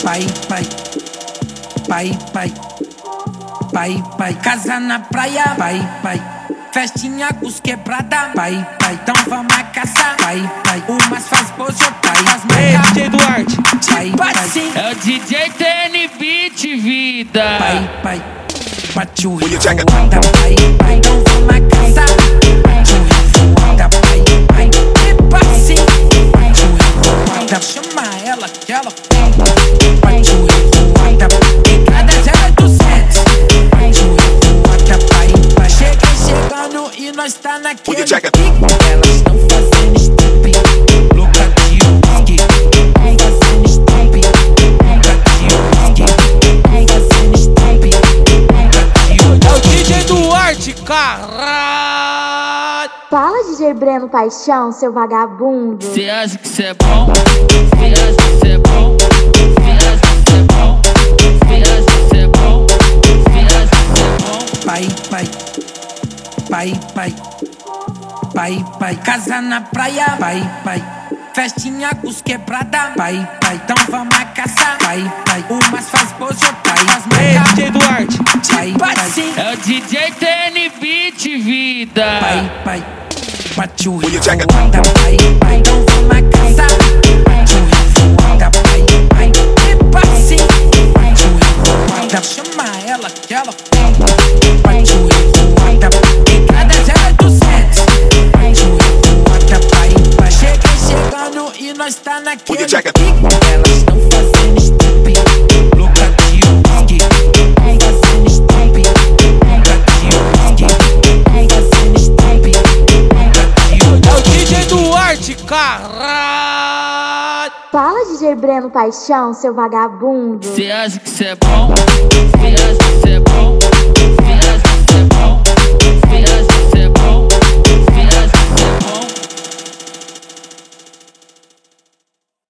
pai, pai, pai, pai, pai, pai, casa na praia, pai, pai, festinha com os quebrada, pai, pai, então vamos a caçar, pai, pai, umas faz pose, pai, as Ei, DJ Duarte, pai, pai, É o DJ TN Beat, vida. pai, pai, bate o rio, anda, pai, pai, então vamos a caçar, bate o rio, anda, pai, pai, tipo assim, bate o rio, anda, chama ela que ela bate o rio, anda, em cada 0,200, bate o rio, anda, pai, pai, chegando e nós tá naquele pique, elas estão fazendo step, louca de whisky, fazendo step, louca de whisky, fazendo step, louca de é o DJ Duarte, caralho. Fala, DJ Breno Paixão, seu vagabundo. Cê acha que cê é bom? Cê acha que cê é bom? Cê acha que cê é bom? Cê acha que cê é bom? Cê acha que cê é bom? pai, pai, pai, pai, pai, pai, casa na praia, pai, pai, festinha com os quebrada, pai, pai, então vamos a caçar, pai, pai, umas faz pose, pai, as Ei, DJ Duarte, pai, pai, É o DJ TN Beat, vida. pai, pai, bate o rio, anda, pai, pai, então vamos a caçar, bate o rio, anda, pai, pai, tipo assim, bate o rio, anda, chama ela que ela bate o rio, anda, em cada 0,200, bate o rio, anda, pai, pai, chegando e nós tá naquele pique, elas estão fazendo step, louca de whisky, fazendo step, louca de whisky, fazendo step, louca de é o DJ Duarte, caralho. Fala, DJ Breno Paixão, seu vagabundo. Cê acha que cê é bom? Cê acha que cê é bom?